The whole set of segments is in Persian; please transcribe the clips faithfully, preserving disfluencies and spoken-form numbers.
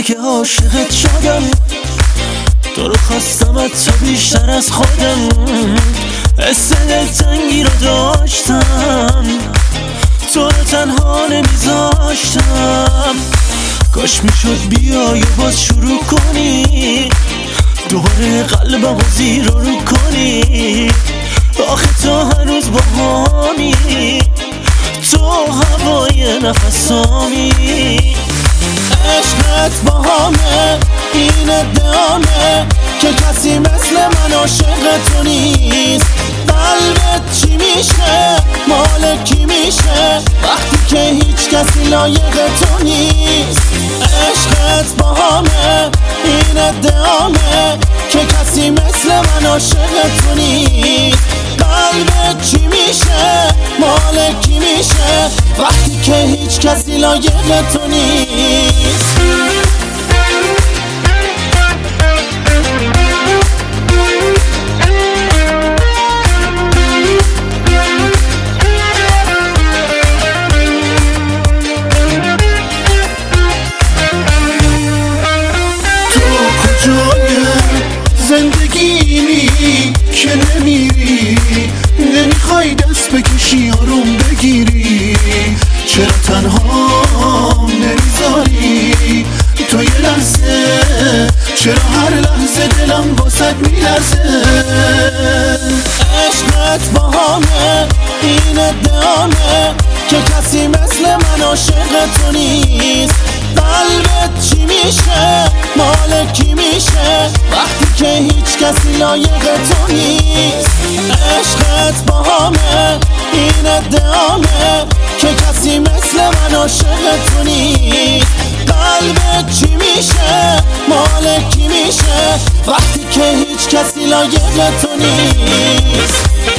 شده که عاشقت شدم، تو رو خواستمت تا بیشتر از خودم، حس دلتنگی رو داشتم، تو رو تنها نمیذاشتم. کاش میشد بیای و باز شروع کنی، دوباره قلبم رو زیر رو کنی. آخه تو هنوز با همی، تو هوای نفسامی. عشقت با همه این ادعامه که کسی مثل من عاشق تو نیست. قلبت چی میشه؟ مال کی میشه وقتی که هیچ کسی لایق تو نیست؟ عشقت با همه این ادعامه که کسی مثل من عاشق تو نیست. قلبت چی میشه؟ مال کی میشه وقتی که هیچ کسی لایق تو نیست؟ زندگیمی که نمیری، نمیخوای دست بکشی آروم بگیری، چرا تنها نمیذاری تو یه لحظه؟ چرا هر لحظه دلم واسد میلرزه؟ عشقت با همه این ادعامه که کسی مثل من عاشق تو نیست. قلبت چی میشه؟ مال کی میشه وقتی که هیچ کسی لایق تو نیست؟ عشقت با همه این ادعامه که کسی مثل من عاشق تو نیست. قلبت چی میشه؟ مال کی میشه وقتی که هیچ کسی لایق تو نیست؟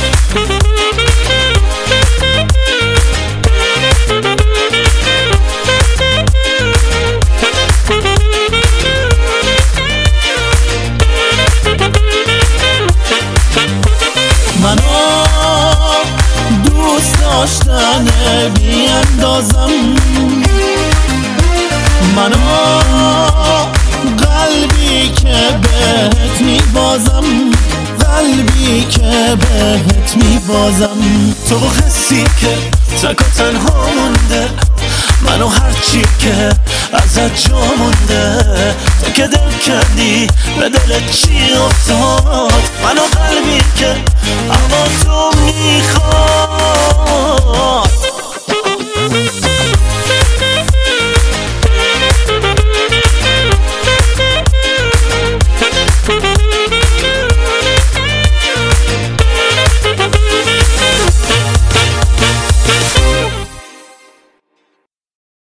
منو دوست داشتنه بی اندازم، منو قلبی که بهت میبازم، قلبی که بهت میبازم. تو حسی که تک و تنها مونده، منو هرچی که ازت جا مونده، تو که دل کردی به دلت چی افتاد؟ منو قلبی که اما تو میخواد